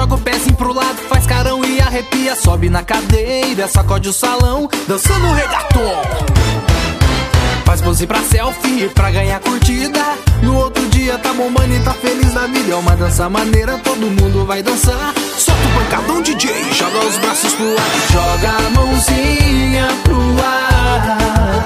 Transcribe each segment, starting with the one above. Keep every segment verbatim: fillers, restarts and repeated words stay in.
joga o pezinho pro lado, faz carão e arrepia. Sobe na cadeira, sacode o salão, dançando reggaeton. Faz pose pra selfie, pra ganhar curtida. No outro dia tá bombando e tá feliz da vida. É uma dança maneira, todo mundo vai dançar. Solta o pancadão, D J, joga os braços pro ar. Joga a mãozinha pro ar.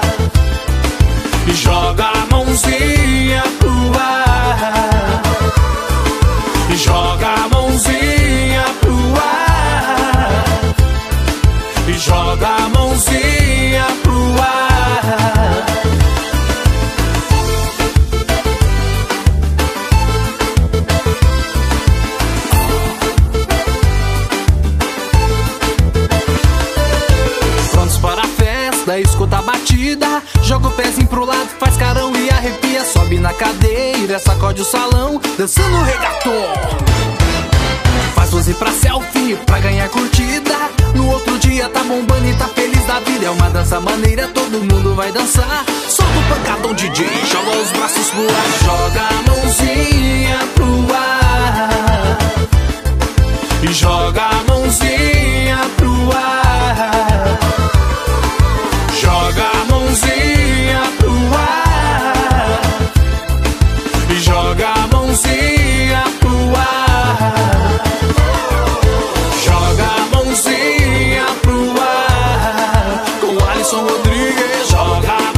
Joga a mãozinha pro ar. Joga a mãozinha pro ar. Joga a mãozinha pro ar. Prontos para a festa, escuta a batida. Joga o pezinho pro lado, faz carão e arrepia. Sobe na cadeira, sacode o salão, dançando reggaeton. Faz pose pra selfie, pra ganhar curtida. No outro dia tá bombando e tá feliz da vida. É uma dança maneira, todo mundo vai dançar. Solta o pancadão, D J, joga os braços pro ar. Joga a mãozinha pro ar. Joga a mãozinha pro ar. Joga a mãozinha pro ar. Joga a mãozinha pro ar. Joga a mãozinha pro ar. Com Alisson Rodrigues, joga